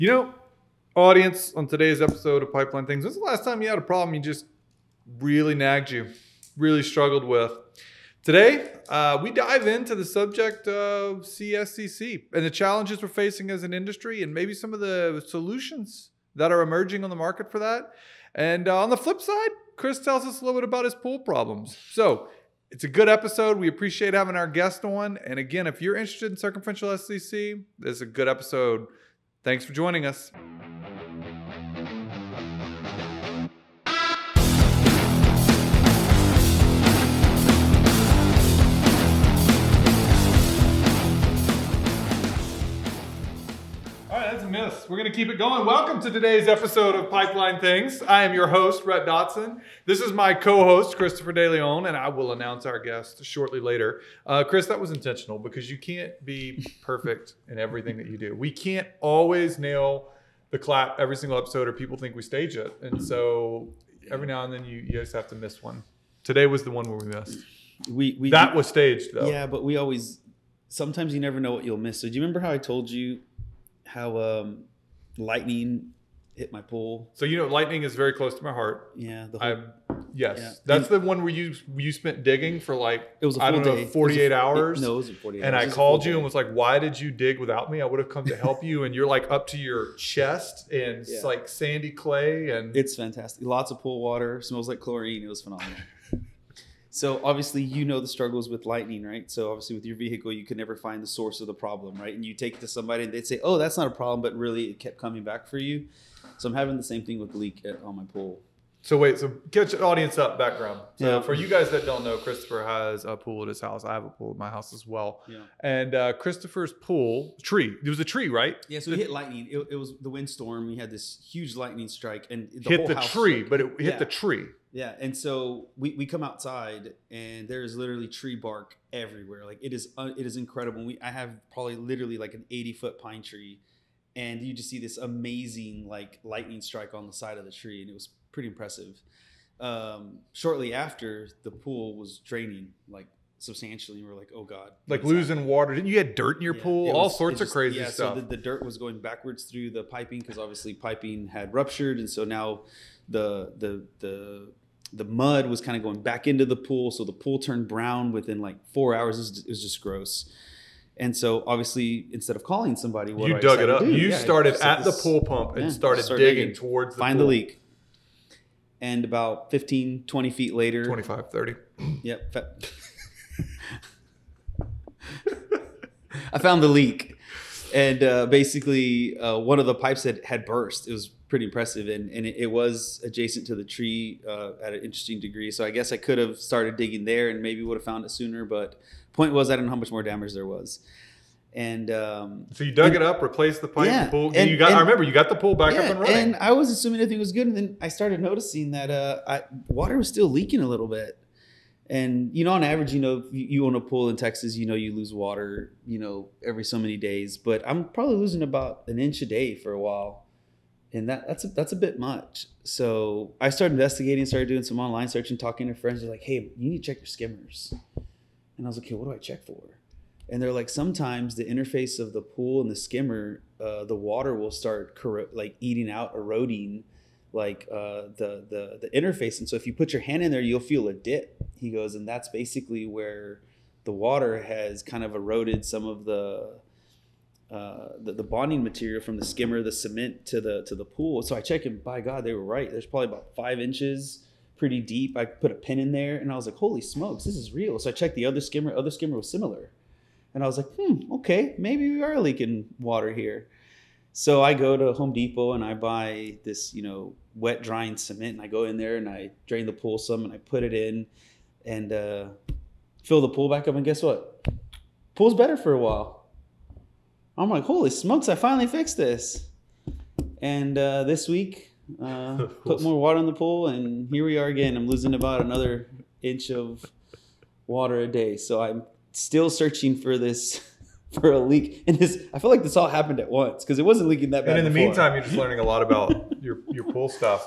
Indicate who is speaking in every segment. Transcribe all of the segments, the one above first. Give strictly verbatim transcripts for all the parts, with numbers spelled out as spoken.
Speaker 1: You know, audience, on today's episode of Pipeline Things, when's the last time you had a problem you just really nagged you, really struggled with? Today, uh, we dive into the subject of C S C C and the challenges we're facing as an industry and maybe some of the solutions that are emerging on the market for that. And uh, on the flip side, Chris tells us a little bit about his pool problems. So it's a good episode. We appreciate having our guest on. And again, if you're interested in circumferential S C C, this is a good episode. Thanks for joining us. Miss. We're going to keep it going. Welcome to today's episode of Pipeline Things. I am your host, Rhett Dotson. This is my co-host, Christopher De Leon, and I will announce our guest shortly later. Uh, Chris, that was intentional because you can't be perfect in everything that you do. We can't always nail the clap every single episode or people think we stage it. And so every now and then you, you just have to miss one. Today was the one where we missed.
Speaker 2: We, we
Speaker 1: That was staged, though.
Speaker 2: Yeah, but we always, sometimes you never know what you'll miss. So do you remember how I told you how um, lightning hit my pool?
Speaker 1: So, you know, lightning is very close to my heart.
Speaker 2: Yeah. The whole,
Speaker 1: I, yes.
Speaker 2: yeah.
Speaker 1: That's
Speaker 2: and
Speaker 1: the one where you you spent digging for like,
Speaker 2: it was a full
Speaker 1: I don't
Speaker 2: day.
Speaker 1: know, forty-eight
Speaker 2: it a,
Speaker 1: hours.
Speaker 2: It, no, it wasn't forty-eight
Speaker 1: and
Speaker 2: hours.
Speaker 1: I called you and was like, why did you dig without me? I would have come to help you. And you're like up to your chest and
Speaker 2: Yeah.
Speaker 1: it's like sandy clay. And
Speaker 2: it's fantastic. Lots of pool water. Smells like chlorine. It was phenomenal. So obviously, you know the struggles with lightning, right? So obviously with your vehicle, you could never find the source of the problem, right? And you take it to somebody and they'd say, oh, that's not a problem, but really it kept coming back for you. So I'm having the same thing with the leak at, on my pool.
Speaker 1: So wait, so catch the audience up, background. So
Speaker 2: Yeah.
Speaker 1: for you guys that don't know, Christopher has a pool at his house. I have a pool at my house as well.
Speaker 2: Yeah.
Speaker 1: And uh, Christopher's pool, tree, it was a tree, right?
Speaker 2: Yeah, so we hit lightning. It, it was the windstorm. We had this huge lightning strike, and the
Speaker 1: hit
Speaker 2: whole
Speaker 1: the
Speaker 2: house
Speaker 1: tree,
Speaker 2: shook.
Speaker 1: but it hit
Speaker 2: Yeah.
Speaker 1: the tree.
Speaker 2: Yeah, and so we, we come outside, and there is literally tree bark everywhere. Like it is uh, it is incredible. We I have probably literally like an eighty foot pine tree, and you just see this amazing like lightning strike on the side of the tree, and it was pretty impressive. Um, shortly after, the pool was draining like substantially, and we were like, oh god,
Speaker 1: Like losing happening? water. Didn't you get dirt in your
Speaker 2: Yeah,
Speaker 1: pool?
Speaker 2: it
Speaker 1: All
Speaker 2: was-
Speaker 1: sorts
Speaker 2: it
Speaker 1: of
Speaker 2: just-
Speaker 1: crazy
Speaker 2: yeah,
Speaker 1: stuff.
Speaker 2: So the, the dirt was going backwards through the piping because obviously piping had ruptured, and so now the the the the mud was kind of going back into the pool. So the pool turned brown within like four hours. It was, it was just gross. And so obviously, instead of calling somebody, what
Speaker 1: you
Speaker 2: do I
Speaker 1: dug it
Speaker 2: decide
Speaker 1: up.
Speaker 2: to do?
Speaker 1: You
Speaker 2: Yeah,
Speaker 1: started
Speaker 2: so
Speaker 1: at the
Speaker 2: this-
Speaker 1: pool pump and
Speaker 2: yeah,
Speaker 1: started
Speaker 2: start
Speaker 1: digging,
Speaker 2: digging,
Speaker 1: towards the
Speaker 2: find
Speaker 1: pool.
Speaker 2: the leak. And about fifteen, twenty feet later,
Speaker 1: twenty-five, thirty.
Speaker 2: Yep. fa- I found the leak, and uh, basically uh, one of the pipes had, had burst. It was pretty impressive, and, and it, it was adjacent to the tree uh, at an interesting degree. So I guess I could have started digging there and maybe would have found it sooner. But point was, I don't know how much more damage there was. And um,
Speaker 1: So you dug
Speaker 2: and,
Speaker 1: it up, replaced the pipe,
Speaker 2: yeah,
Speaker 1: the pool.
Speaker 2: and-
Speaker 1: you got.
Speaker 2: and-
Speaker 1: I remember you got the pool back
Speaker 2: yeah,
Speaker 1: up and running.
Speaker 2: and I was assuming everything was good, and then I started noticing that uh, I, water was still leaking a little bit. And, you know, on average, you know, you, you own a pool in Texas, you know, you lose water, you know, every so many days. But I'm probably losing about an inch a day for a while. And that that's a, that's a bit much. So I started investigating, started doing some online searching, talking to friends. They're like, hey, you need to check your skimmers. And I was like, okay, what do I check for? And they're like, sometimes the interface of the pool and the skimmer, uh, the water will start corro- like eating out, eroding like uh, the, the the interface. And so if you put your hand in there, you'll feel a dip. He goes, and that's basically where the water has kind of eroded some of the uh, the, the bonding material from the skimmer, the cement to the to the pool. So I checked, and by God, they were right. There's probably about five inches, pretty deep. I put a pin in there, and I was like, holy smokes, this is real. So I checked the other skimmer. Other skimmer was similar. And I was like, hmm, okay, maybe we are leaking water here. So I go to Home Depot and I buy this, you know, wet drying cement, and I go in there and I drain the pool some and I put it in and uh, fill the pool back up. And guess what? Pool's better for a while. I'm like, holy smokes, I finally fixed this. And uh, this week, uh, put more water in the pool, and here we are again. I'm losing about another inch of water a day. So I'm still searching for this, for a leak. And this, I feel like this all happened at once because it wasn't leaking that bad
Speaker 1: And in the
Speaker 2: before.
Speaker 1: meantime, you're just learning a lot about your, your pool stuff.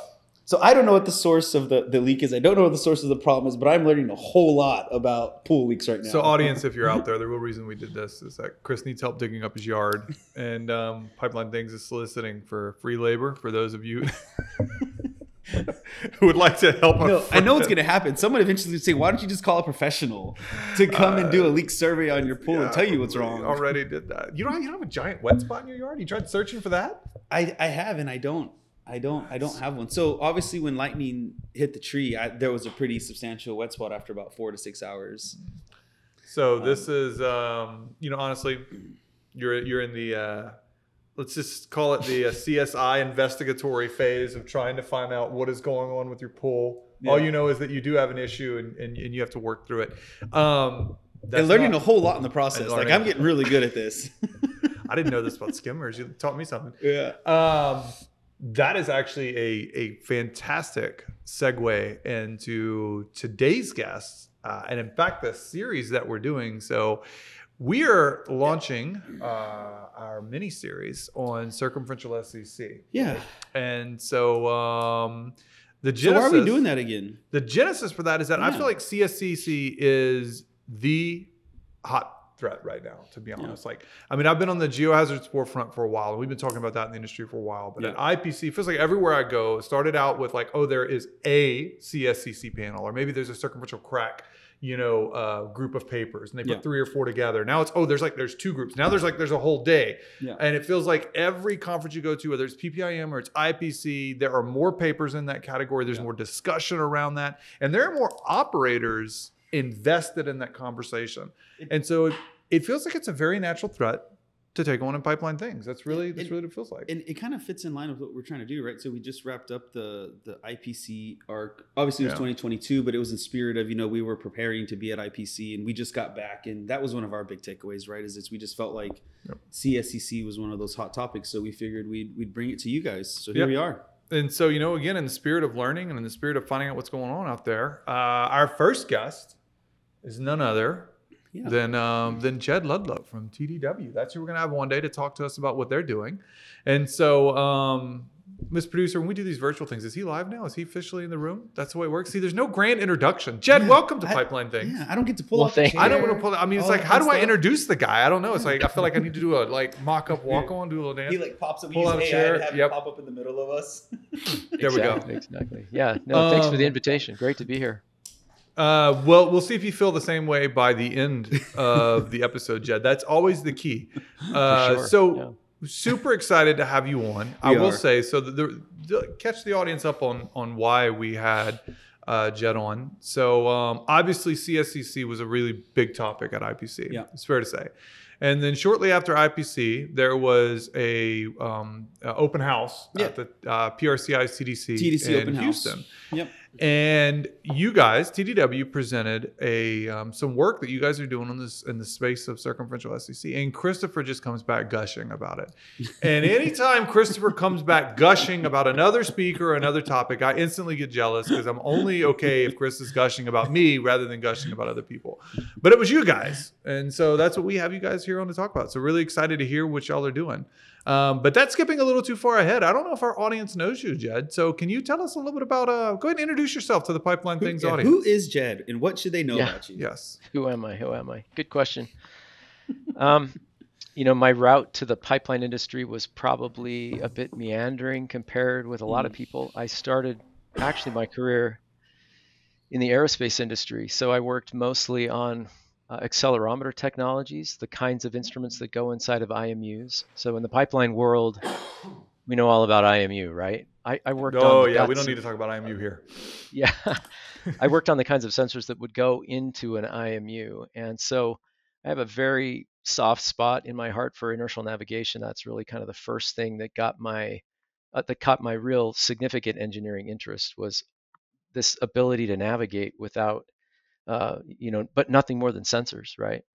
Speaker 2: So I don't know what the source of the, the leak is. I don't know what the source of the problem is, but I'm learning a whole lot about pool leaks right now.
Speaker 1: So audience, if you're out there, the real reason we did this is that Chris needs help digging up his yard, and um, Pipeline Things is soliciting for free labor for those of you who would like to help.
Speaker 2: No, I know what's going to happen. Someone eventually say, "Why don't you just call a professional to come uh, and do a leak survey on your pool yeah, and tell you what's wrong?"
Speaker 1: Already did that. You don't. You don't have a giant wet spot in your yard. You tried searching for that?
Speaker 2: I I have, and I don't. I don't. I don't have one. So obviously, when lightning hit the tree, I, there was a pretty substantial wet spot after about four to six hours.
Speaker 1: So this um, is, um, you know, honestly, you're you're in the uh, let's just call it the uh, C S I investigatory phase of trying to find out what is going on with your pool. Yeah. All you know is that you do have an issue, and, and, and you have to work through it. Um,
Speaker 2: that's and learning not, a whole lot in the process. Like I'm getting really good at this.
Speaker 1: I didn't know this about skimmers. You taught me something.
Speaker 2: Yeah.
Speaker 1: Um, That is actually a, a fantastic segue into today's guest. Uh, and in fact, the series that we're doing. So we are launching uh, our mini series on circumferential S C C.
Speaker 2: Yeah.
Speaker 1: And so um, the genesis.
Speaker 2: So why are we doing that again?
Speaker 1: The genesis for that is that yeah. I feel like C S C C is the hot threat right now, to be honest. Yeah. Like, I mean, I've been on the geohazards forefront for a while, and we've been talking about that in the industry for a while. But yeah. at I P C, it feels like everywhere I go, it started out with like, oh, there is a C S C C panel, or maybe there's a circumferential crack, you know, uh, group of papers, and they put yeah. three or four together. Now it's, oh, there's like, there's two groups. Now there's like, there's a whole day.
Speaker 2: Yeah.
Speaker 1: And it feels like every conference you go to, whether it's P P I M or it's I P C, there are more papers in that category. There's yeah. more discussion around that. And there are more operators invested in that conversation. And so it, It feels like it's a very natural threat to take on in Pipeline Things. That's really that's
Speaker 2: it,
Speaker 1: really what it feels like.
Speaker 2: And it kind of fits in line with what we're trying to do, right? So we just wrapped up the the I P C arc. Obviously, it was yeah. twenty twenty-two, but it was in spirit of, you know, we were preparing to be at I P C, and we just got back, and that was one of our big takeaways, right? Is it's we just felt like yep. C S C C was one of those hot topics, so we figured we'd we'd bring it to you guys. So here yep. we are.
Speaker 1: And so, you know, again, in the spirit of learning and in the spirit of finding out what's going on out there, uh, our first guest is none other. Yeah. Then, um, then Jed Ludlow from T D W. That's who we're going to have one day to talk to us about what they're doing. And so, um, Miss Producer, when we do these virtual things, is he live now? Is he officially in the room? That's the way it works. See, there's no grand introduction. Jed, yeah, welcome to I, Pipeline Things.
Speaker 2: Yeah, I don't get to pull
Speaker 3: well,
Speaker 2: up the chair.
Speaker 1: I don't want to pull. I mean, it's oh, like, how do I introduce the guy? I don't know. It's like I feel like I need to do a like mock-up walk-on, do a little dance.
Speaker 2: He like pops up, pull out a chair, and have
Speaker 1: yep.
Speaker 2: him pop up in the middle of us.
Speaker 1: There we go.
Speaker 3: Exactly. Yeah. No, thanks um, for the invitation. Great to be here.
Speaker 1: Uh, well, we'll see if you feel the same way by the end of the episode, Jed. That's always the key. Uh,
Speaker 3: sure.
Speaker 1: So
Speaker 3: yeah.
Speaker 1: super excited to have you on. We I will are. say, so the, the, the, catch the audience up on, on why we had uh, Jed on. So um, obviously C S C C was a really big topic at I P C.
Speaker 2: Yeah.
Speaker 1: It's fair to say. And then shortly after I P C, there was a um, uh, open house
Speaker 2: yeah.
Speaker 1: at the uh, P R C I C D C
Speaker 2: T D C
Speaker 1: in
Speaker 2: open
Speaker 1: Houston.
Speaker 2: House. Yep.
Speaker 1: And you guys, T D W, presented a um, some work that you guys are doing on this in the space of circumferential S C C. And Christopher just comes back gushing about it. And anytime Christopher comes back gushing about another speaker or another topic, I instantly get jealous because I'm only okay if Chris is gushing about me rather than gushing about other people. But it was you guys. And so that's what we have you guys here on to talk about. So really excited to hear what y'all are doing. Um, but that's skipping a little too far ahead. I don't know if our audience knows you, Jed. So can you tell us a little bit about, uh, go ahead and introduce yourself to the Pipeline
Speaker 2: who,
Speaker 1: Things
Speaker 2: yeah,
Speaker 1: audience.
Speaker 2: Who is Jed and what should they know
Speaker 3: yeah.
Speaker 2: about you?
Speaker 1: Yes.
Speaker 3: Who am I? Who am I? Good question. um, you know, my route to the pipeline industry was probably a bit meandering compared with a lot of people. I started actually my career in the aerospace industry. So I worked mostly on Uh, accelerometer technologies, the kinds of instruments that go inside of I M Us. So in the pipeline world, we know all about I M U, right? I, I worked
Speaker 1: oh,
Speaker 3: on.
Speaker 1: Oh yeah, we don't need to talk about I M U here.
Speaker 3: Yeah, I worked on the kinds of sensors that would go into an I M U, and so I have a very soft spot in my heart for inertial navigation. That's really kind of the first thing that got my uh, that caught my real significant engineering interest was this ability to navigate without. Uh, you know, but nothing more than sensors, right?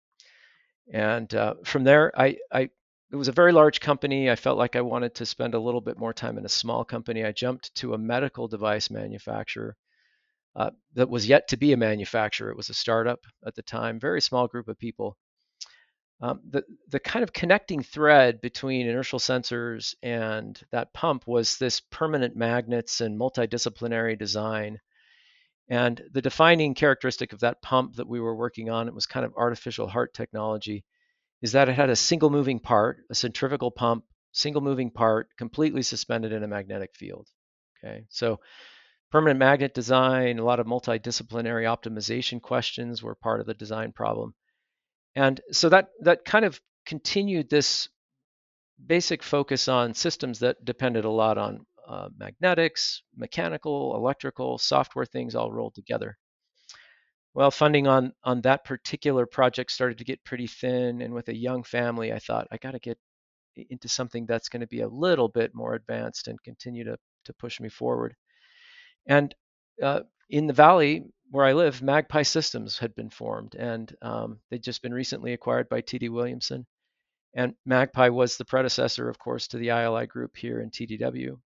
Speaker 3: And uh, from there, I, I, it was a very large company. I felt like I wanted to spend a little bit more time in a small company. I jumped to a medical device manufacturer uh, that was yet to be a manufacturer. It was a startup at the time, very small group of people. Um, the, the kind of connecting thread between inertial sensors and that pump was this permanent magnets and multidisciplinary design. And the defining characteristic of that pump that we were working on, it was kind of artificial heart technology, is that it had a single moving part, a centrifugal pump, single moving part, completely suspended in a magnetic field. Okay, so permanent magnet design, a lot of multidisciplinary optimization questions were part of the design problem. And so that that kind of continued this basic focus on systems that depended a lot on uh, magnetics, mechanical, electrical, software things all rolled together. Well, funding on on that particular project started to get pretty thin, and with a young family, I thought I got to get into something that's going to be a little bit more advanced and continue to to push me forward. And uh, in the valley where I live, Magpie Systems had been formed, and um, they'd just been recently acquired by T D Williamson. And Magpie was the predecessor, of course, to the I L I group here in T D W.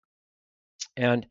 Speaker 3: And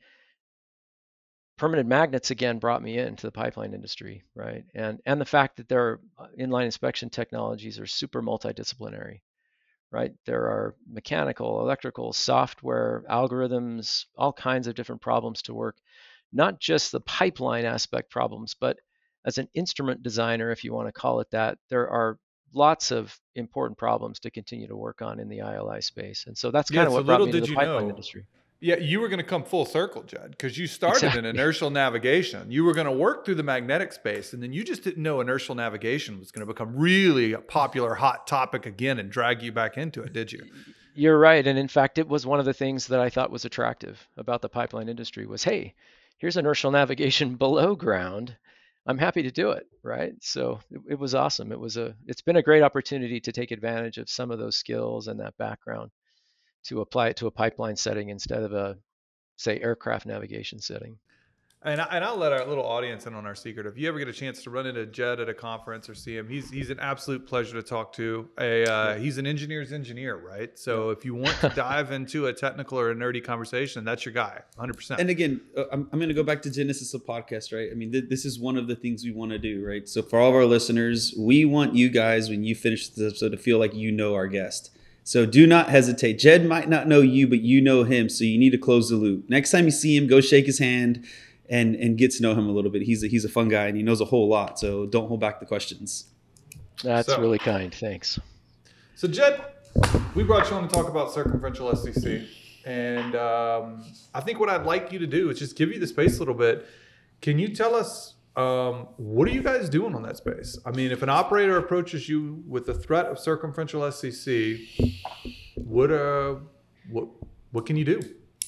Speaker 3: permanent magnets again brought me into the pipeline industry, right? And and the fact that there are inline inspection technologies are super multidisciplinary, right? There are mechanical, electrical, software, algorithms, all kinds of different problems to work, not just the pipeline aspect problems, but as an instrument designer, if you want to call it that, there are lots of important problems to continue to work on in the I L I space. And so that's
Speaker 1: Yeah,
Speaker 3: kind of
Speaker 1: so
Speaker 3: what brought
Speaker 1: little
Speaker 3: me to
Speaker 1: did
Speaker 3: the
Speaker 1: you
Speaker 3: pipeline
Speaker 1: know.
Speaker 3: industry.
Speaker 1: Yeah, you were going to come full circle, Jed, because you started in
Speaker 3: Exactly.
Speaker 1: inertial navigation. You were going to work through the magnetic space, and then you just didn't know inertial navigation was going to become really a popular hot topic again and drag you back into it, did you?
Speaker 3: You're right. And in fact, it was one of the things that I thought was attractive about the pipeline industry was, hey, here's inertial navigation below ground. I'm happy to do it, right? So it, it was awesome. It was a it's been a great opportunity to take advantage of some of those skills and that background to apply it to a pipeline setting instead of a, say, aircraft navigation setting.
Speaker 1: And, I, and I'll let our little audience in on our secret. If you ever get a chance to run into Jed at a conference or see him, he's he's an absolute pleasure to talk to. A uh,
Speaker 2: Yeah.
Speaker 1: He's an engineer's engineer, right? So
Speaker 2: Yeah.
Speaker 1: if you want to dive into a technical or a nerdy conversation, that's your guy, one hundred percent.
Speaker 2: And again, uh, I'm, I'm going to go back to Genesis of podcast, right? I mean, th- this is one of the things we want to do, right? So for all of our listeners, we want you guys, when you finish this episode, to feel like you know our guest. So do not hesitate. Jed might not know you, but you know him. So you need to close the loop. Next time you see him, go shake his hand and and get to know him a little bit. He's a, he's a fun guy and he knows a whole lot. So don't hold back the questions.
Speaker 3: That's
Speaker 1: So-
Speaker 3: really kind. Thanks.
Speaker 1: So Jed, we brought you on to talk about circumferential S C C. And um, I think what I'd like you to do is just give you the space a little bit. Can you tell us, um, what are you guys doing on that space? I mean, if an operator approaches you with the threat of circumferential S C C, what, uh, what, what can you do?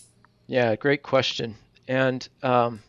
Speaker 3: Yeah, great question. And um,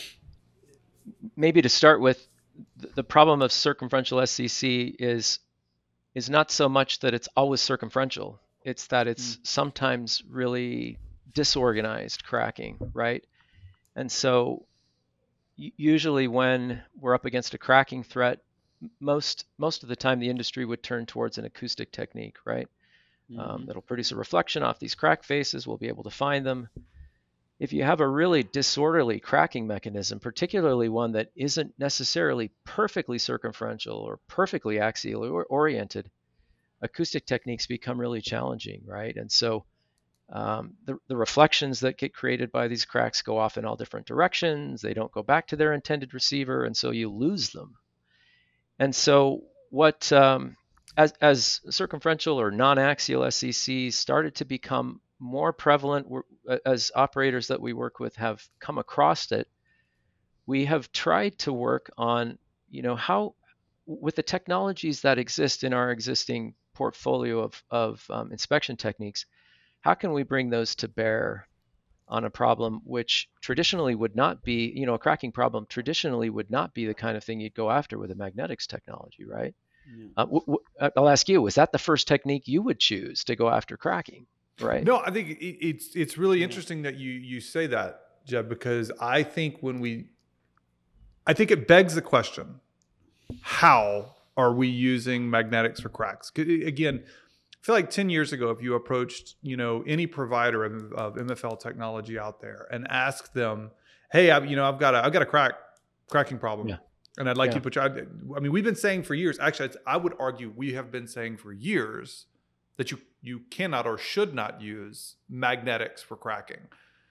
Speaker 3: maybe to start with, th- the problem of circumferential S C C is is not so much that it's always circumferential. It's that it's sometimes really disorganized cracking, right? And so u- usually when we're up against a cracking threat, m- most most of the time the industry would turn towards an acoustic technique, right? Um, that'll produce a reflection off these crack faces. We'll be able to find them. If you have a really disorderly cracking mechanism, particularly one that isn't necessarily perfectly circumferential or perfectly axially or oriented, acoustic techniques become really challenging, right? And so um, the, the reflections that get created by these cracks go off in all different directions. They don't go back to their intended receiver, and so you lose them. And so what, um, as, as circumferential or non-axial S C C started to become more prevalent as operators that we work with have come across it, we have tried to work on, you know, how, with the technologies that exist in our existing portfolio of, of um, inspection techniques, how can we bring those to bear on a problem which traditionally would not be, you know, a cracking problem traditionally would not be the kind of thing you'd go after with a magnetics technology, right?
Speaker 2: Yeah.
Speaker 3: Uh, w- w- I'll ask you, was that the first technique you would choose to go after cracking? Right.
Speaker 1: No, I think it, it's it's really
Speaker 2: Yeah.
Speaker 1: interesting that you you say that, Jeb, because I think when we, I think it begs the question: how are we using magnetics for cracks? 'Cause again, I feel like ten years ago, if you approached, you know, any provider of, of M F L technology out there and asked them, "Hey, I've, you know, I've got a I've got a crack cracking problem.
Speaker 3: Yeah.
Speaker 1: And I'd like
Speaker 3: Yeah.
Speaker 1: you to put your, I mean, we've been saying for years, actually, I would argue we have been saying for years that you, you cannot or should not use magnetics for cracking.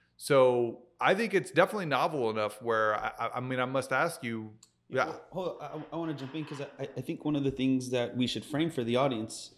Speaker 1: So I think it's definitely novel enough where, I, I mean, I must ask you, yeah.
Speaker 2: Well, hold on, I, I want to jump in because I, I think one of the things that we should frame for the audience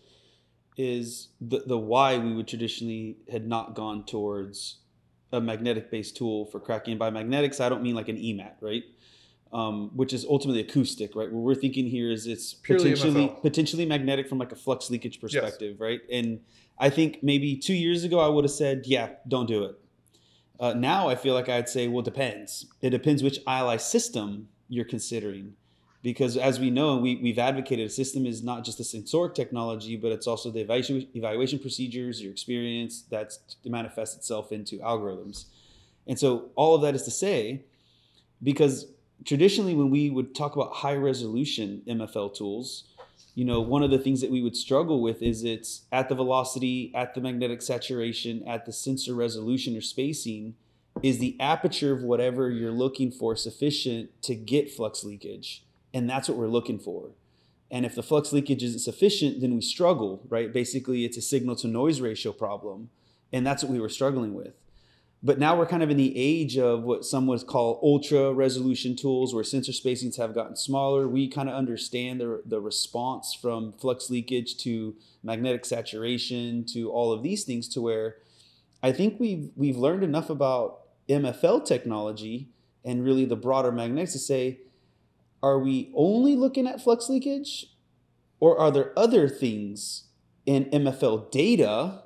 Speaker 2: is the, the why we would traditionally had not gone towards a magnetic-based tool for cracking. And by magnetics, I don't mean like an E MAT, right? Um, which is ultimately acoustic, right? What we're thinking here is it's
Speaker 1: Purely
Speaker 2: potentially
Speaker 1: M F L.
Speaker 2: potentially magnetic from like a flux leakage perspective, yes. Right? And I think maybe two years ago I would have said, yeah, don't do it. Uh, now I feel like I'd say, well, it depends. It depends which I L I system you're considering. Because as we know, we, we've advocated a system is not just the sensoric technology, but it's also the evaluation, evaluation procedures, your experience that's to manifest itself into algorithms. And so all of that is to say, because traditionally when we would talk about high resolution M F L tools, you know, one of the things that we would struggle with is it's at the velocity, at the magnetic saturation, at the sensor resolution or spacing, is the aperture of whatever you're looking for sufficient to get flux leakage? And that's what we're looking for. And if the flux leakage isn't sufficient, then we struggle, right? Basically, it's a signal to noise ratio problem. And that's what we were struggling with. But now we're kind of in the age of what some would call ultra resolution tools where sensor spacings have gotten smaller. We kind of understand the, the response from flux leakage to magnetic saturation to all of these things to where I think we've, we've learned enough about M F L technology and really the broader magnetics to say, are we only looking at flux leakage, or are there other things in M F L data,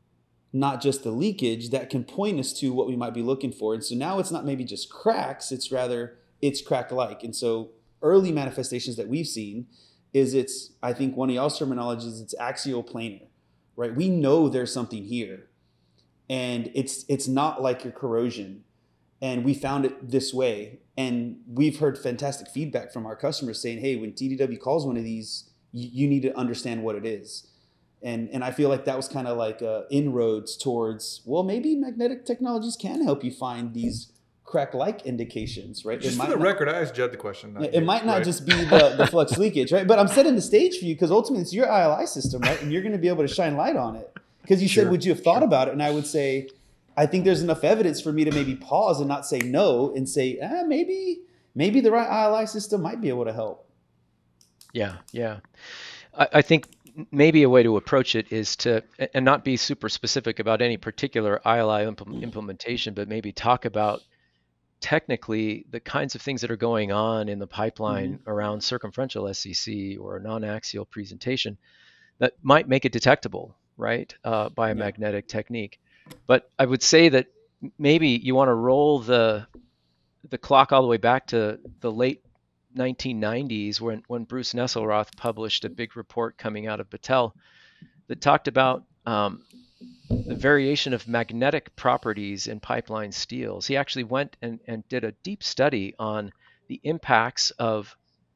Speaker 2: not just the leakage, that can point us to what we might be looking for? And so now it's not maybe just cracks, it's rather it's crack-like. And so early manifestations that we've seen is it's, I think one of y'all's terminology is it's axial planar, right? We know there's something here, and it's it's not like your corrosion. And we found it this way. And we've heard fantastic feedback from our customers saying, hey, when T D W calls one of these, you, you need to understand what it is. And and I feel like that was kind of like uh, inroads towards, well, maybe magnetic technologies can help you find these crack-like indications, right?
Speaker 1: Just
Speaker 2: it
Speaker 1: for the not, record, I asked Jed the question.
Speaker 2: It
Speaker 1: you,
Speaker 2: might not
Speaker 1: right?
Speaker 2: just be the, the flux leakage, right? But I'm setting the stage for you because ultimately it's your I L I system, right? And you're going to be able to shine light on it. Because you sure, said, would you have thought sure. about it? And I would say, I think there's enough evidence for me to maybe pause and not say no and say, ah, maybe maybe the right I L I system might be able to help.
Speaker 3: Yeah, yeah. I, I think maybe a way to approach it is to, and not be super specific about any particular I L I impl- implementation, but maybe talk about technically the kinds of things that are going on in the pipeline mm-hmm. around circumferential S C C or a non-axial presentation that might make it detectable, right, uh, by a yeah. magnetic technique. But I would say that maybe you want to roll the the clock all the way back to the late nineteen nineties when, when Bruce Nesselroth published a big report coming out of Battelle that talked about um, the variation of magnetic properties in pipeline steels. He actually went and, and did a deep study on the impacts of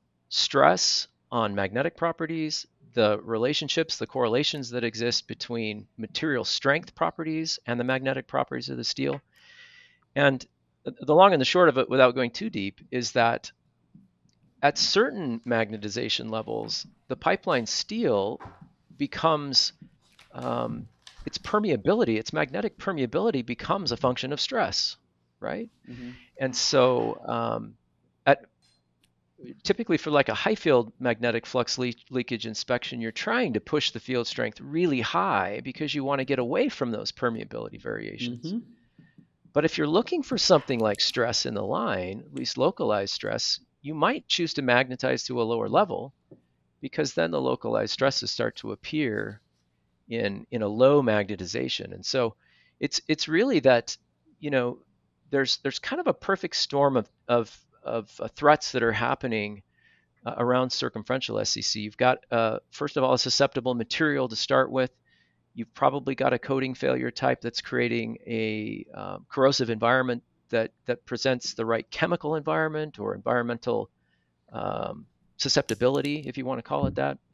Speaker 3: stress on magnetic properties, the relationships, the correlations that exist between material strength properties and the magnetic properties of the steel. And the long and the short of it, without going too deep, is that at certain magnetization levels, the pipeline steel becomes, um, its permeability, its magnetic permeability becomes a function of stress, right? Mm-hmm. And so um, at typically for like a high field magnetic flux le- leakage inspection, you're trying to push the field strength really high because you want to get away from those permeability variations. Mm-hmm. But if you're looking for something like stress in the line, at least localized stress, you might choose to magnetize to a lower level because then the localized stresses start to appear in, in a low magnetization. And so it's it's really that, you know, there's there's kind of a perfect storm of of of uh, threats that are happening uh, around circumferential S C C. You've got, uh, first of all, a susceptible material to start with. You've probably got a coating failure type that's creating a um, corrosive environment that, that presents the right chemical environment or environmental um, susceptibility, if you want to call it that.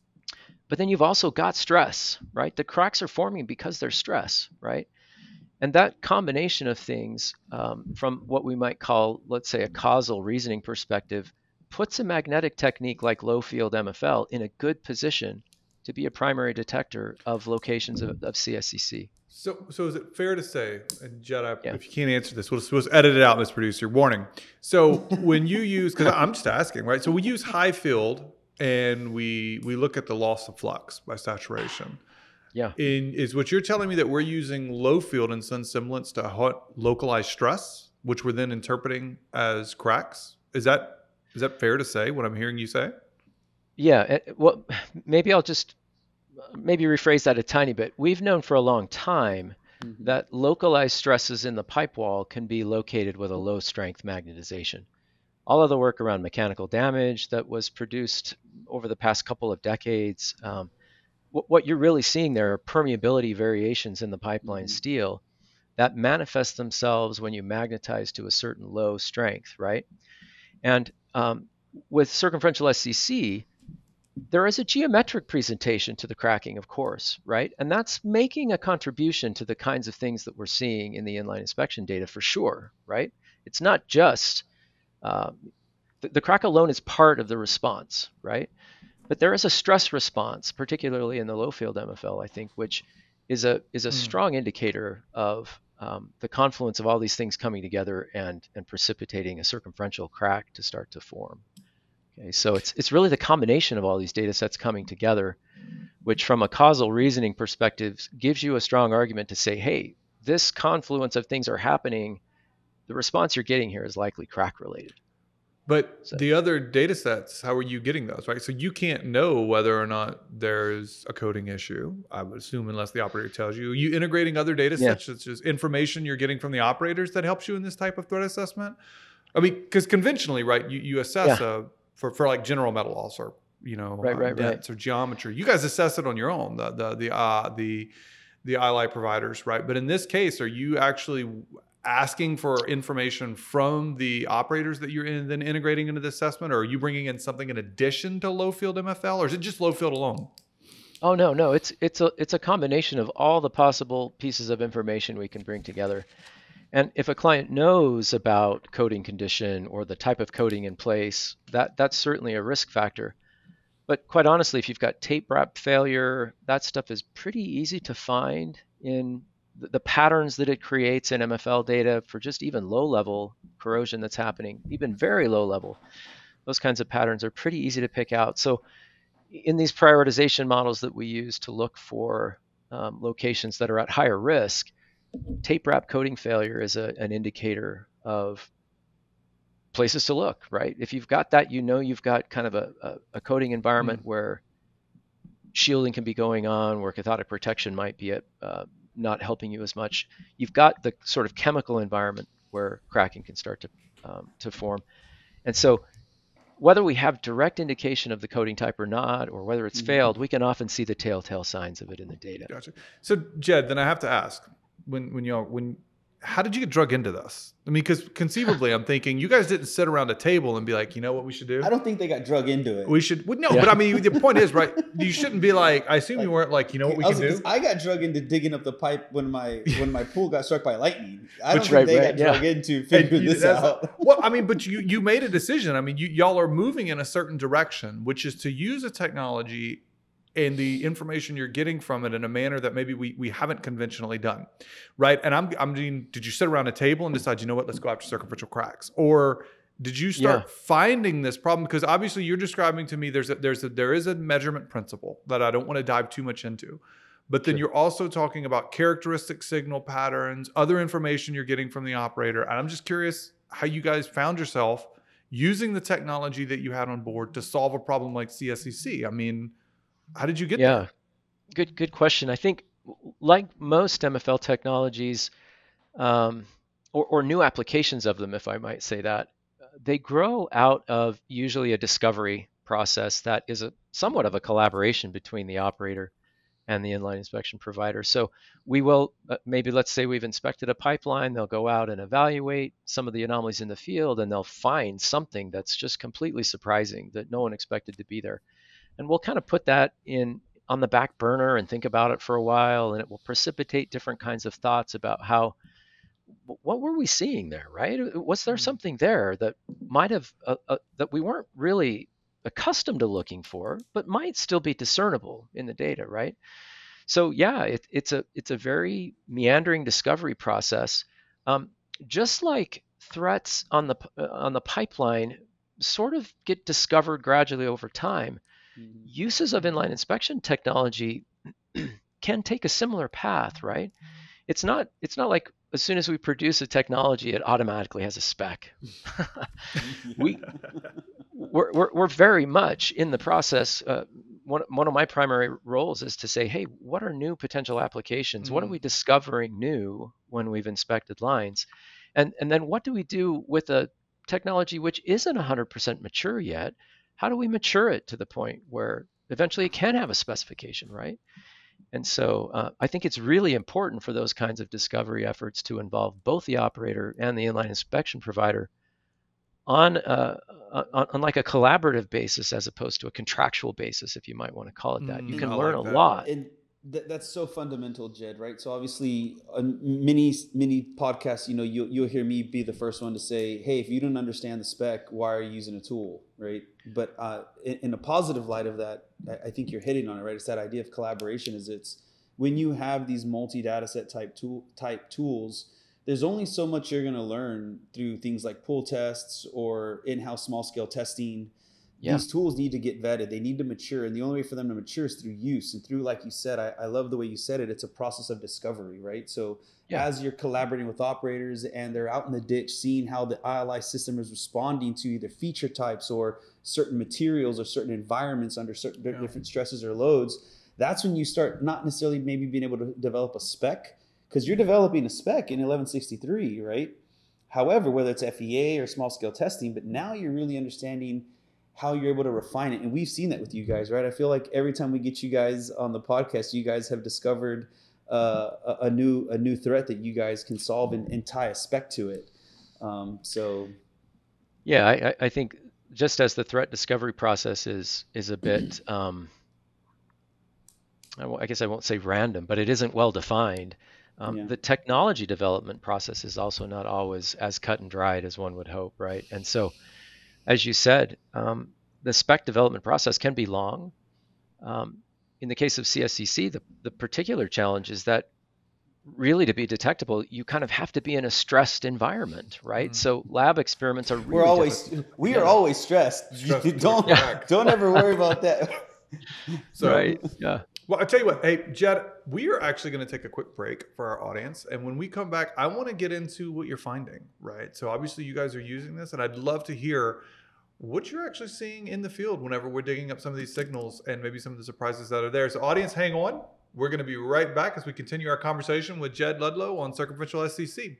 Speaker 3: But then you've also got stress, right? The cracks are forming because there's stress, right? And that combination of things, um, from what we might call, let's say, a causal reasoning perspective, puts a magnetic technique like low field M F L in a good position to be a primary detector of locations of, of C S C C.
Speaker 1: So, so is it fair to say, and Jed, I-
Speaker 3: Yeah.
Speaker 1: if you can't answer this, we'll, we'll just edit it out, Miss Producer. Warning. So when you use, because I'm just asking, right? So we use high field and we we look at the loss of flux by saturation.
Speaker 3: Yeah.
Speaker 1: In, is what you're telling me that we're using low field in some semblance to hot, localize stress, which we're then interpreting as cracks? Is that is that fair to say? What I'm hearing you say?
Speaker 3: Yeah. Well, maybe I'll just maybe rephrase that a tiny bit. We've known for a long time mm-hmm. that localized stresses in the pipe wall can be located with a low strength magnetization. All of the work around mechanical damage that was produced over the past couple of decades, um, w- what you're really seeing there are permeability variations in the pipeline mm-hmm. steel that manifest themselves when you magnetize to a certain low strength, right? And um, with circumferential S C C, there is a geometric presentation to the cracking, of course, right? And that's making a contribution to the kinds of things that we're seeing in the inline inspection data for sure, right? It's not just, uh, the, the crack alone is part of the response, right? But there is a stress response, particularly in the low field M F L, I think, which is a is a mm. strong indicator of um, the confluence of all these things coming together and and precipitating a circumferential crack to start to form. Okay, so it's it's really the combination of all these data sets coming together, which from a causal reasoning perspective gives you a strong argument to say, hey, this confluence of things are happening. The response you're getting here is likely crack related.
Speaker 1: But so, the other data sets, how are you getting those, right? So you can't know whether or not there's a coding issue, I would assume, unless the operator tells you. Are you integrating other data sets, yeah. such as information you're getting from the operators that helps you in this type of threat assessment? I mean, because conventionally, right, you, you assess yeah. a, for, for like general metal loss or, you know,
Speaker 3: right,
Speaker 1: uh,
Speaker 3: right,
Speaker 1: dents
Speaker 3: right.
Speaker 1: or geometry. You guys assess it on your own, the the the uh, the the I L I providers, right? But in this case, are you actually asking for information from the operators that you're in, then integrating into the assessment, or are you bringing in something in addition to low field M F L, or is it just low field alone?
Speaker 3: Oh no, no, it's it's a it's a combination of all the possible pieces of information we can bring together. And if a client knows about coding condition or the type of coding in place, that that's certainly a risk factor. But quite honestly, if you've got tape wrap failure, that stuff is pretty easy to find in the patterns that it creates in M F L data for just even low level corrosion that's happening, even very low level. Those kinds of patterns are pretty easy to pick out. So in these prioritization models that we use to look for um, locations that are at higher risk, tape wrap coating failure is a, an indicator of places to look, right? If you've got that, you know you've got kind of a, a, a coating environment mm. where shielding can be going on, where cathodic protection might be at uh, not helping you as much. You've got the sort of chemical environment where cracking can start to um, to form. And so whether we have direct indication of the coating type or not, or whether it's mm-hmm. failed, we can often see the telltale signs of it in the data.
Speaker 1: Gotcha. So Jed, then I have to ask, when when you know, when how did you get drug into this? I mean, because conceivably, I'm thinking you guys didn't sit around a table and be like, you know what we should do?
Speaker 2: I don't think they got drug into it.
Speaker 1: We should, well, no, yeah. but I mean, the point is, right? You shouldn't be like, I assume like, you weren't like, you know what we can do?
Speaker 2: I got drug into digging up the pipe when my when my pool got struck by lightning. I don't
Speaker 3: Which,
Speaker 2: think
Speaker 3: right,
Speaker 2: they
Speaker 3: right,
Speaker 2: got
Speaker 3: yeah.
Speaker 2: drug into figuring this out.
Speaker 1: Well, I mean, but you you made a decision. I mean, you, y'all are moving in a certain direction, which is to use a technology and the information you're getting from it in a manner that maybe we we haven't conventionally done, right? And I'm I'm mean, did you sit around a table and decide, you know what, let's go after circumferential cracks, or did you start yeah. finding this problem? Because obviously you're describing to me there's a, there's a, there is a measurement principle that I don't want to dive too much into, but then sure. you're also talking about characteristic signal patterns, other information you're getting from the operator, and I'm just curious how you guys found yourself using the technology that you had on board to solve a problem like C S C C. I mean, how did you get
Speaker 3: yeah.
Speaker 1: there?
Speaker 3: Good, good question. I think like most M F L technologies, um, or, or new applications of them, if I might say that, they grow out of usually a discovery process that is a somewhat of a collaboration between the operator and the inline inspection provider. So we will, uh, maybe let's say we've inspected a pipeline, they'll go out and evaluate some of the anomalies in the field, and they'll find something that's just completely surprising that no one expected to be there. And we'll kind of put that in on the back burner and think about it for a while, and it will precipitate different kinds of thoughts about how what were we seeing there, right? Was there
Speaker 1: Mm.
Speaker 3: something there that might have uh, uh, that we weren't really accustomed to looking for, but might still be discernible in the data, right? So yeah, it, it's a it's a very meandering discovery process, um, just like threats on the uh, on the pipeline sort of get discovered gradually over time.
Speaker 2: Mhm.
Speaker 3: Uses of inline inspection technology can take a similar path, right? It's not it's not like as soon as we produce a technology, it automatically has a spec. we we're, we're, we're very much in the process. Uh, one, one of my primary roles is to say, hey, what are new potential applications? Mm. What are we discovering new when we've inspected lines? And, and then what do we do with a technology which isn't one hundred percent mature yet? How do we mature it to the point where eventually it can have a specification, right? And so uh, I think it's really important for those kinds of discovery efforts to involve both the operator and the inline inspection provider on, uh, on, on like a collaborative basis as opposed to a contractual basis, if you might want to call it that. You
Speaker 2: Mm,
Speaker 3: can
Speaker 2: I
Speaker 3: learn
Speaker 1: like
Speaker 3: a
Speaker 1: that.
Speaker 3: lot.
Speaker 2: And th- that's so fundamental, Jed, right? So obviously on many, many podcasts, you know, you'll, you'll hear me be the first one to say, hey, if you don't understand the spec, why are you using a tool, right? But uh, in, in a positive light of that, I, I think you're hitting on it, right? It's that idea of collaboration is it's when you have these multi-data set type tool type tools, there's only so much you're going to learn through things like pull tests or in-house small scale testing. Yeah. These tools need to get vetted. They need to mature. And the only way for them to mature is through use and through, like you said, I, I love the way you said it. It's a process of discovery, right? So yeah. as you're collaborating with operators and they're out in the ditch, seeing how the I L I system is responding to either feature types or certain materials or certain environments under certain yeah. different stresses or loads, that's when you start not necessarily maybe being able to develop a spec, because you're developing a spec in eleven sixty-three, right? However, whether it's F E A or small scale testing, but now you're really understanding how you're able to refine it. And we've seen that with you guys, right? I feel like every time we get you guys on the podcast, you guys have discovered uh, a, a new a new threat that you guys can solve and, and tie a spec to it. Um, so,
Speaker 3: yeah, I, I think just as the threat discovery process is is a bit, um, I, I guess I won't say random, but it isn't well defined. Um, yeah. The technology development process is also not always as cut and dried as one would hope, right? And so, as you said, um, the spec development process can be long. Um, in the case of C S C C, the, the particular challenge is that really to be detectable, you kind of have to be in a stressed environment, right? Mm. So lab experiments are really
Speaker 2: We're always,
Speaker 3: difficult.
Speaker 2: we are yeah. always stressed. stressed don't, yeah. don't ever worry about that.
Speaker 3: So, right, yeah.
Speaker 1: Well, I'll tell you what, hey, Jed, we are actually going to take a quick break for our audience. And when we come back, I want to get into what you're finding, right? So obviously you guys are using this, and I'd love to hear what you're actually seeing in the field whenever we're digging up some of these signals and maybe some of the surprises that are there. So audience, hang on. We're going to be right back as we continue our conversation with Jed Ludlow on Circumferential S C C.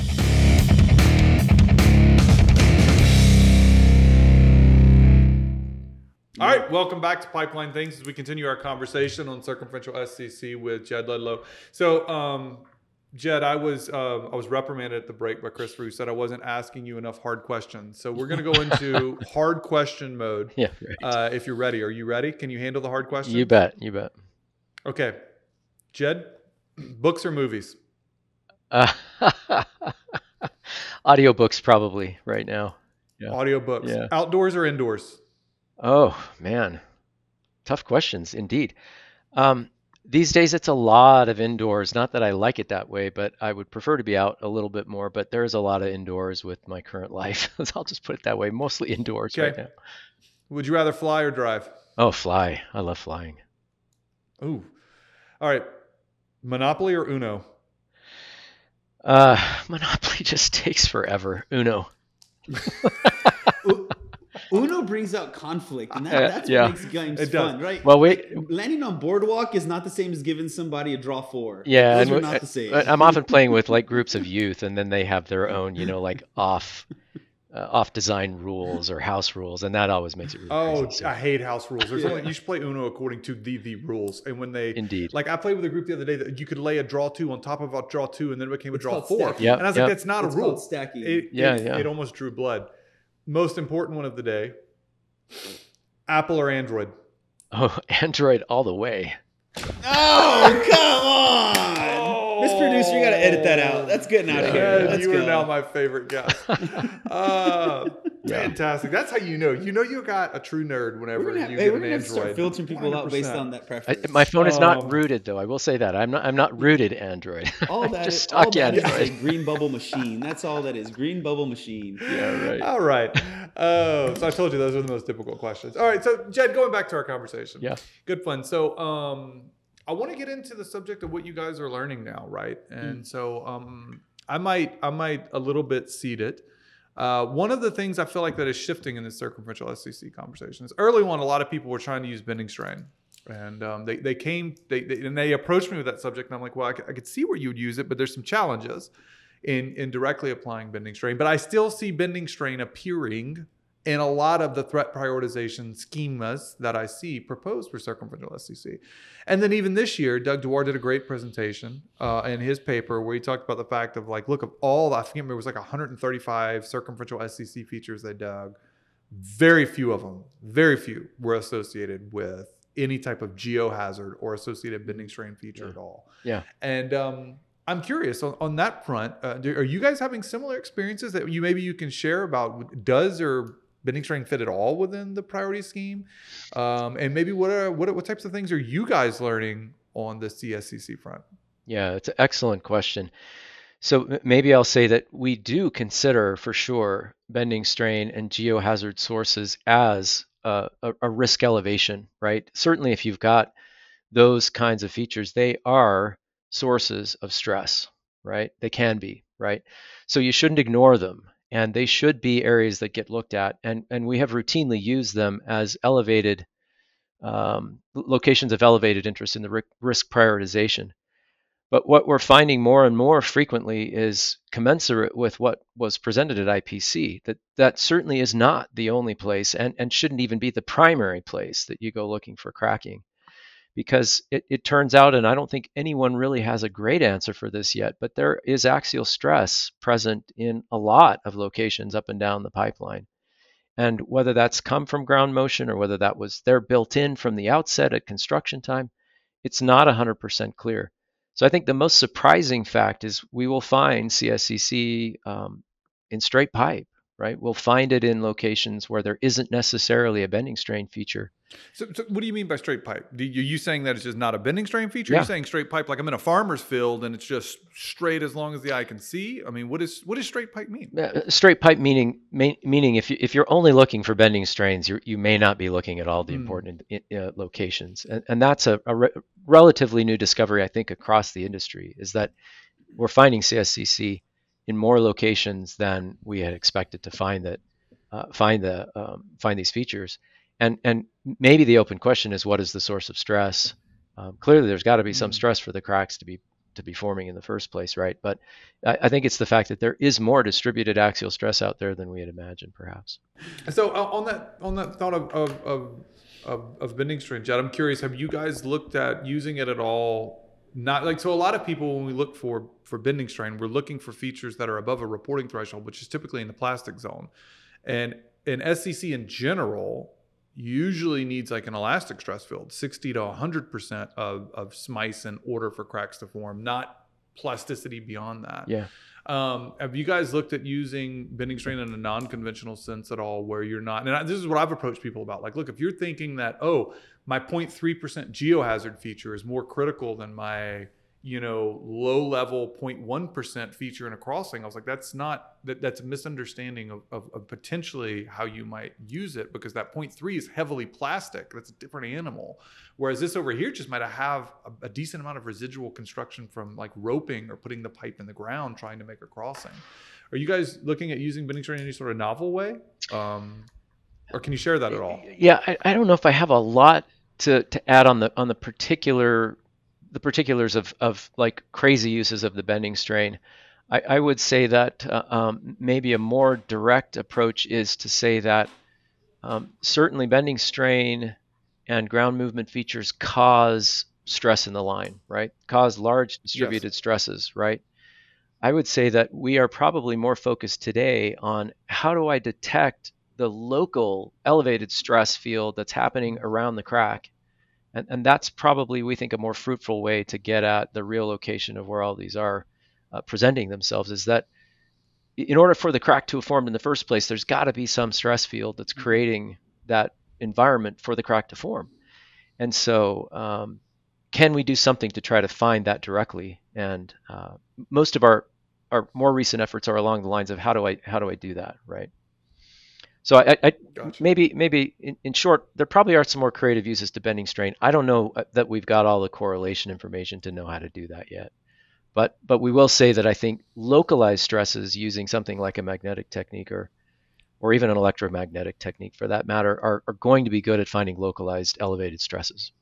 Speaker 1: All right, welcome back to Pipeline Things as we continue our conversation on Circumferential S C C with Jed Ludlow. So, um, Jed, I was uh, I was reprimanded at the break by Christopher, who said I wasn't asking you enough hard questions. So we're going to go into hard question mode.
Speaker 3: Yeah, right.
Speaker 1: Uh, if you're ready, are you ready? Can you handle the hard questions?
Speaker 3: You bet. You bet.
Speaker 1: Okay, Jed, books or movies?
Speaker 3: Uh, audiobooks probably right now.
Speaker 1: Yeah. Audiobooks.
Speaker 3: Yeah.
Speaker 1: Outdoors or indoors?
Speaker 3: Oh man, tough questions indeed. Um, these days it's a lot of indoors. Not that I like it that way, but I would prefer to be out a little bit more. But there's a lot of indoors with my current life. I'll just put it that way. Mostly indoors
Speaker 1: okay.
Speaker 3: right now.
Speaker 1: Would you rather fly or drive?
Speaker 3: Oh, fly. I love flying.
Speaker 1: Ooh. All right. Monopoly or Uno?
Speaker 3: Uh, Monopoly just takes forever. Uno.
Speaker 2: Uno brings out conflict, and that, that's
Speaker 3: uh, yeah.
Speaker 2: what makes games
Speaker 1: it
Speaker 2: fun,
Speaker 1: does.
Speaker 2: right?
Speaker 3: Well, wait.
Speaker 2: Like, landing on Boardwalk is not the same as giving somebody a draw four.
Speaker 3: Yeah,
Speaker 2: those
Speaker 3: and
Speaker 2: are not the same.
Speaker 3: I'm often playing with like groups of youth, and then they have their own, you know, like off, uh, off design rules or house rules, and that always makes it really
Speaker 1: oh,
Speaker 3: crazy. So.
Speaker 1: I hate house rules. There's
Speaker 2: Yeah.
Speaker 1: only you should play Uno according to the the rules, and when they
Speaker 3: Indeed.
Speaker 1: like I played with a group the other day that you could lay a draw two on top of a draw two, and then it became a
Speaker 2: It's
Speaker 1: draw
Speaker 2: called
Speaker 1: four.
Speaker 2: stacking.
Speaker 3: Yep,
Speaker 1: and I was
Speaker 3: yep.
Speaker 1: like, that's not
Speaker 2: It's
Speaker 1: a rule.
Speaker 2: called stacking.
Speaker 1: It,
Speaker 3: Yeah,
Speaker 1: it,
Speaker 3: yeah.
Speaker 1: it almost drew blood. Most important one of the day: Apple or Android?
Speaker 3: Oh, Android all the way.
Speaker 2: Oh, come on!
Speaker 1: Oh.
Speaker 2: Mister Producer, you're got to edit that out. That's getting out of here.
Speaker 1: Ed,
Speaker 2: Let's
Speaker 1: you
Speaker 2: go.
Speaker 1: are now my favorite guest. Uh,
Speaker 3: Yeah.
Speaker 1: Fantastic. That's how you know. You know you got a true nerd whenever
Speaker 2: We're gonna, have,
Speaker 1: you
Speaker 2: hey,
Speaker 1: get
Speaker 2: we're
Speaker 1: an
Speaker 2: gonna have to start
Speaker 1: Android.
Speaker 2: filtering people out based
Speaker 1: one hundred percent.
Speaker 2: on that
Speaker 3: I,
Speaker 2: preference.
Speaker 3: my phone is
Speaker 1: Um,
Speaker 3: not rooted though. I will say that. I'm not. I'm not rooted Android.
Speaker 2: all that,
Speaker 3: Just
Speaker 2: is,
Speaker 3: stock
Speaker 2: all that is
Speaker 3: Android.
Speaker 2: a green bubble machine. That's all that is. Green bubble machine.
Speaker 3: Yeah, right.
Speaker 1: All right. Oh, so I told you those are the most difficult questions. All right. So, Jed, going back to our conversation.
Speaker 3: Yeah.
Speaker 1: Good fun. So, um, I want to get into the subject of what you guys are learning now, right? And
Speaker 2: Mm.
Speaker 1: so, um, I might, I might a little bit seed it. Uh, one of the things I feel like that is shifting in this circumferential S C C conversation is early on, a lot of people were trying to use bending strain. And um, they, they came, they, they and they approached me with that subject. And I'm like, well, I could, I could see where you would use it, but there's some challenges in, in directly applying bending strain. But I still see bending strain appearing in a lot of the threat prioritization schemas that I see proposed for circumferential S C C. And then even this year, Doug Dewar did a great presentation uh, in his paper where he talked about the fact of like, look, of all, I think it was like one hundred thirty-five circumferential S C C features they dug, very few of them, very few were associated with any type of geohazard or associated bending strain feature
Speaker 3: Yeah.
Speaker 1: at all.
Speaker 3: Yeah.
Speaker 1: And um, I'm curious on, on that front, uh, do, are you guys having similar experiences that you maybe you can share about? Does or bending strain fit at all within the priority scheme? Um, and maybe what are what, what types of things are you guys learning on the C S C C front?
Speaker 3: Yeah, it's an excellent question. So m- maybe I'll say that we do consider for sure bending strain and geohazard sources as a, a, a risk elevation, right? Certainly, if you've got those kinds of features, they are sources of stress, right? They can be, right? So you shouldn't ignore them, and they should be areas that get looked at. And and we have routinely used them as elevated um, locations of elevated interest in the ri- risk prioritization. But what we're finding more and more frequently is commensurate with what was presented at I P C, that that certainly is not the only place and, and shouldn't even be the primary place that you go looking for cracking. Because it, it turns out, and I don't think anyone really has a great answer for this yet, but there is axial stress present in a lot of locations up and down the pipeline. And whether that's come from ground motion or whether that was there built in from the outset at construction time, it's not one hundred percent clear. So I think the most surprising fact is we will find C S C C um, in straight pipe, right? We'll find it in locations where there isn't necessarily a bending strain feature.
Speaker 1: So, so what do you mean by straight pipe? Do you, are you saying that it's just not a bending strain feature?
Speaker 3: Yeah.
Speaker 1: You're saying straight pipe like I'm in a farmer's field and it's just straight as long as the eye can see? I mean, what is what does straight pipe mean?
Speaker 3: Uh, Straight pipe meaning ma- meaning if you if you're only looking for bending strains, you you may not be looking at all the
Speaker 1: Hmm.
Speaker 3: important in, uh, locations, and and that's a, a re- relatively new discovery I think across the industry is that we're finding C S C C in more locations than we had expected to find that uh, find the um, find these features, and and maybe the open question is what is the source of stress? Um, clearly, there's got to be some
Speaker 1: Hmm.
Speaker 3: stress for the cracks to be to be forming in the first place, right? But I, I think it's the fact that there is more distributed axial stress out there than we had imagined, perhaps.
Speaker 1: So uh, on that on that thought of of, of of of bending strain, Jed, I'm curious. Have you guys looked at using it at all? Not like so. A lot of people, when we look for for bending strain, we're looking for features that are above a reporting threshold, which is typically in the plastic zone, and in S C C in general usually needs like an elastic stress field, sixty to one hundred percent of of S M I C E in order for cracks to form, not plasticity beyond that.
Speaker 3: Yeah.
Speaker 1: Um, have you guys looked at using bending strain in a non-conventional sense at all, where you're not? And I, this is what I've approached people about. Like, look, if you're thinking that, oh, my zero point three percent geohazard feature is more critical than my, you know, low-level zero point one percent feature in a crossing, I was like, that's not that. That's a misunderstanding of, of, of potentially how you might use it, because that zero point three is heavily plastic. That's a different animal. Whereas this over here just might have a, a decent amount of residual construction from like roping or putting the pipe in the ground trying to make a crossing. Are you guys looking at using bending strain in any sort of novel way? Um, or can you share that at all?
Speaker 3: Yeah, I, I don't know if I have a lot to, to add on the on the particular the particulars of, of like crazy uses of the bending strain. I, I would say that uh, um, maybe a more direct approach is to say that um, certainly bending strain and ground movement features cause stress in the line, right? Cause large distributed
Speaker 1: Yes.
Speaker 3: stresses, right? I would say that we are probably more focused today on how do I detect the local elevated stress field that's happening around the crack. And, and that's probably, we think, a more fruitful way to get at the real location of where all these are. uh, presenting themselves is that in order for the crack to have formed in the first place, there's got to be some stress field that's creating that environment for the crack to form. And so, um, can we do something to try to find that directly? And uh, most of our our more recent efforts are along the lines of how do I how do I do that, right? So I, I
Speaker 1: Gotcha.
Speaker 3: maybe maybe in, in short, there probably are some more creative uses to bending strain. I don't know uh, that we've got all the correlation information to know how to do that yet. But but we will say that I think localized stresses using something like a magnetic technique or or even an electromagnetic technique for that matter are, are going to be good at finding localized elevated stresses.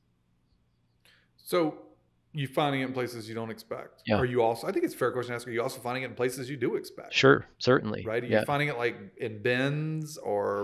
Speaker 1: So you finding it in places you don't expect.
Speaker 3: Yeah,
Speaker 1: Are you also, I think it's a fair question to ask, are you also finding it in places you do expect?
Speaker 3: sure, certainly.
Speaker 1: Right? Are you
Speaker 3: Yeah.
Speaker 1: finding it like in bends or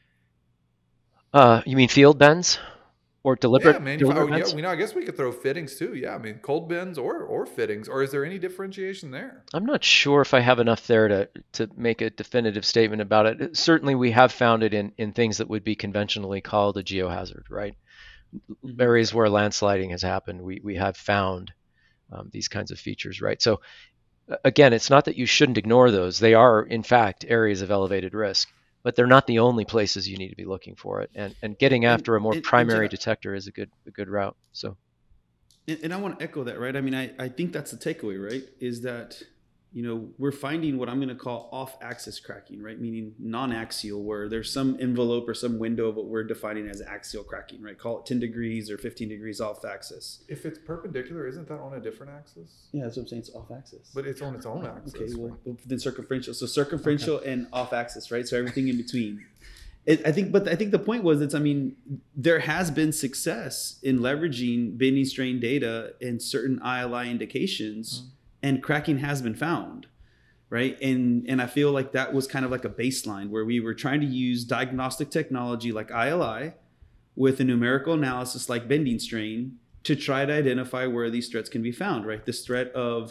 Speaker 3: Uh, you mean field bends or
Speaker 1: yeah,
Speaker 3: deliberate
Speaker 1: manuf-
Speaker 3: deliberate
Speaker 1: oh yeah,
Speaker 3: bends?
Speaker 1: we know I guess we could throw fittings too. Yeah. I mean cold bends or or fittings. Or is there any differentiation there?
Speaker 3: I'm not sure if I have enough there to to make a definitive statement about it. Certainly, we have found it in in things that would be conventionally called a geohazard, right?
Speaker 2: Hmm.
Speaker 3: Areas
Speaker 1: Okay.
Speaker 3: where landsliding has happened, we we have found um, these kinds of features, right? So again, it's not that you shouldn't ignore those. They are, in fact, areas of elevated risk, but they're not the only places you need to be looking for it. And and
Speaker 2: And,
Speaker 3: getting
Speaker 2: and,
Speaker 3: after a more
Speaker 2: and, and
Speaker 3: primary
Speaker 2: Jed,
Speaker 3: detector is a good a good route. So
Speaker 2: And, and I want to echo that, right? I mean, I, I think that's the takeaway, right? Is that, you know, we're finding what I'm going to call off axis cracking, right? Meaning non axial, where there's some envelope or some window of what we're defining as axial cracking, right? Call it ten degrees or fifteen degrees off axis.
Speaker 1: If it's perpendicular, isn't that on a different axis?
Speaker 2: Yeah, that's what I'm saying. It's off axis.
Speaker 1: But it's on its own
Speaker 2: Oh, okay,
Speaker 1: axis.
Speaker 2: well, then circumferential. So circumferential okay. and off axis, right? So everything in between. It, I think, but I think the point was it's, I mean, there has been success in leveraging bending strain data and certain I L I indications, mm-hmm. and cracking has been found, right? And and I feel like that was kind of like a baseline where we were trying to use diagnostic technology like I L I with a numerical analysis like bending strain to try to identify where these threats can be found, right? This threat of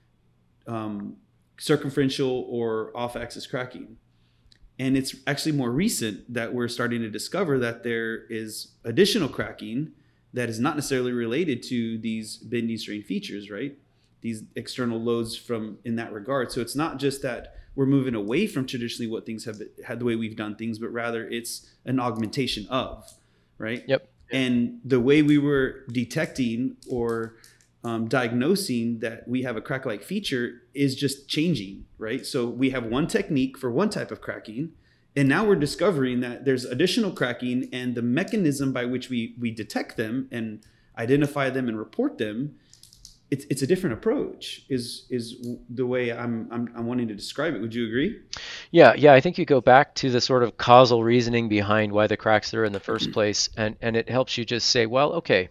Speaker 2: um, circumferential or off-axis cracking. And it's actually more recent that we're starting to discover that there is additional cracking that is not necessarily related to these bending strain features, right? These external loads from in that regard. So it's not just that we're moving away from traditionally what things have had the way we've done things, but rather it's an augmentation of, right?
Speaker 3: Yep.
Speaker 2: And the way we were detecting or um, diagnosing that we have a crack-like feature is just changing, right? So we have one technique for one type of cracking, and now we're discovering that there's additional cracking, and the mechanism by which we we detect them and identify them and report them, it's it's a different approach. Is is the way I'm I'm I'm wanting to describe it. Would you agree?
Speaker 3: Yeah, yeah. I think you go back to the sort of causal reasoning behind why the cracks are in the first place, and and it helps you just say, well, okay,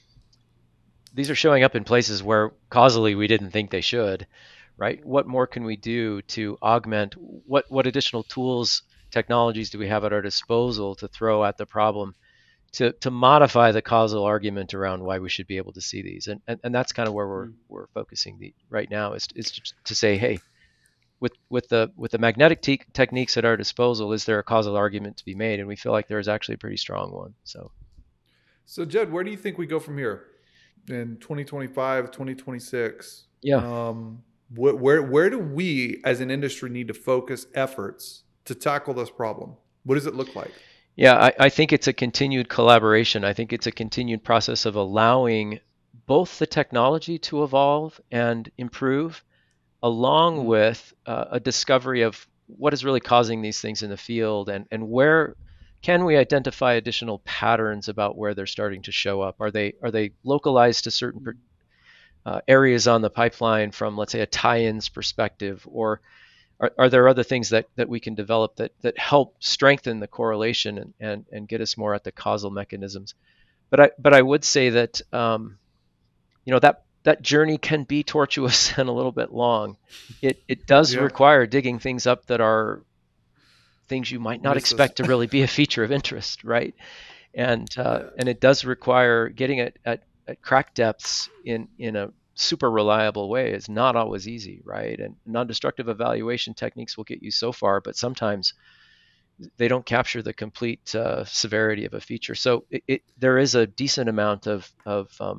Speaker 3: these are showing up in places where causally we didn't think they should, right? What more can we do to augment? What what additional tools, technologies do we have at our disposal to throw at the problem to to modify the causal argument around why we should be able to see these? And and, and that's kind of where we're mm. we're focusing the right now is is to say, hey, with with the with the magnetic te- techniques at our disposal, is there a causal argument to be made? And we feel like there is actually a pretty strong one. So,
Speaker 1: so Jed, where do you think we go from here? In twenty twenty-five, twenty twenty-six,
Speaker 3: yeah.
Speaker 1: Um, wh- where where do we as an industry need to focus efforts to tackle this problem? What does it look like?
Speaker 3: Yeah, I, I think it's a continued collaboration. I think it's a continued process of allowing both the technology to evolve and improve, along mm-hmm. with uh, a discovery of what is really causing these things in the field, and and where can we identify additional patterns about where they're starting to show up? Are they are they localized to certain uh, areas on the pipeline from, let's say, a tie-ins perspective, or are, are there other things that, that we can develop that that help strengthen the correlation and, and, and get us more at the causal mechanisms? But I but I would say that um, you know that that journey can be tortuous and a little bit long. It it does yeah. require digging things up that are things you might not
Speaker 1: Misses.
Speaker 3: expect to really be a feature of interest, right? And uh,
Speaker 1: yeah.
Speaker 3: and it does require getting it at, at crack depths in in a super reliable way is not always easy, right? And non-destructive evaluation techniques will get you so far, but sometimes they don't capture the complete uh, severity of a feature. So it, it there is a decent amount of of um,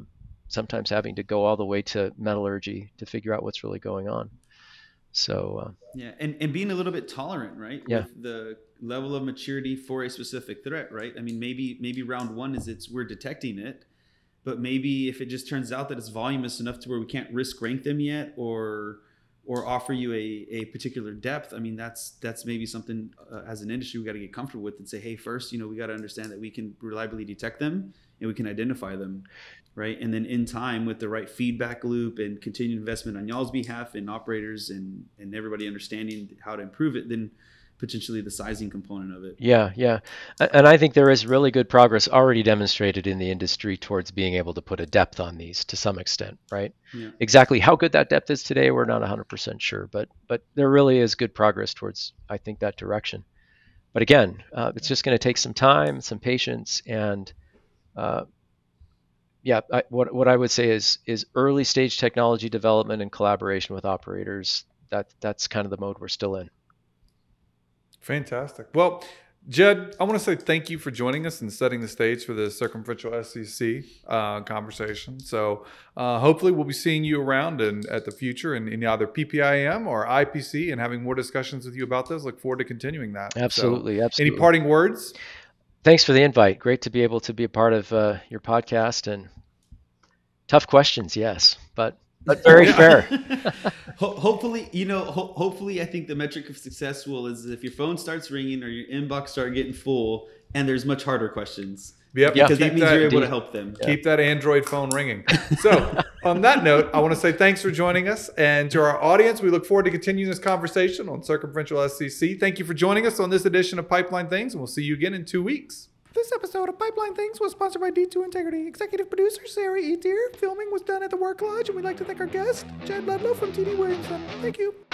Speaker 3: sometimes having to go all the way to metallurgy to figure out what's really going on. So uh,
Speaker 2: yeah, and, and being a little bit tolerant, right?
Speaker 3: Yeah.
Speaker 2: With the level of maturity for a specific threat, right? I mean, maybe maybe round one is it's we're detecting it, but maybe if it just turns out that it's voluminous enough to where we can't risk rank them yet, or or offer you a, a particular depth, I mean, that's that's maybe something uh, as an industry we got to get comfortable with and say, hey, first, you know, we got to understand that we can reliably detect them and we can identify them, right? And then in time, with the right feedback loop and continued investment on y'all's behalf and operators and and everybody understanding how to improve it, then potentially the sizing component of it.
Speaker 3: Yeah, yeah. A- And I think there is really good progress already demonstrated in the industry towards being able to put a depth on these to some extent, right?
Speaker 2: Yeah.
Speaker 3: Exactly how good that depth is today, we're not one hundred percent sure, but but there really is good progress towards, I think, that direction. But again, uh, it's just going to take some time, some patience, and uh, yeah, I, what what I would say is is early stage technology development and collaboration with operators. That that's kind of the mode we're still in.
Speaker 1: Fantastic. Well, Jed, I want to say thank you for joining us and setting the stage for the circumferential S C C uh, conversation. So uh, hopefully we'll be seeing you around in, at the future in, in either P P I M or I P C and having more discussions with you about those. Look forward to continuing that.
Speaker 3: Absolutely,
Speaker 1: So,
Speaker 3: absolutely.
Speaker 1: Any parting words?
Speaker 3: Thanks for the invite. Great to be able to be a part of uh, your podcast, and tough questions, yes, but but very fair.
Speaker 2: Ho- hopefully, you know, ho- hopefully I think the metric of success will is if your phone starts ringing or your inbox start getting full and there's much harder questions.
Speaker 1: Yep.
Speaker 2: Because that
Speaker 1: Keep
Speaker 2: means you're able
Speaker 3: indeed.
Speaker 2: to help them.
Speaker 1: Keep that Android phone ringing. So, on that note, I want to say thanks for joining us. And to our audience, we look forward to continuing this conversation on circumferential S C C. Thank you for joining us on this edition of Pipeline Things, and we'll see you again in two weeks. This episode of Pipeline Things was sponsored by D two Integrity. Executive producer Sarah Etier. Filming was done at the Work Lodge, and we'd like to thank our guest, Chad Ludlow from T D Williamson. Thank you.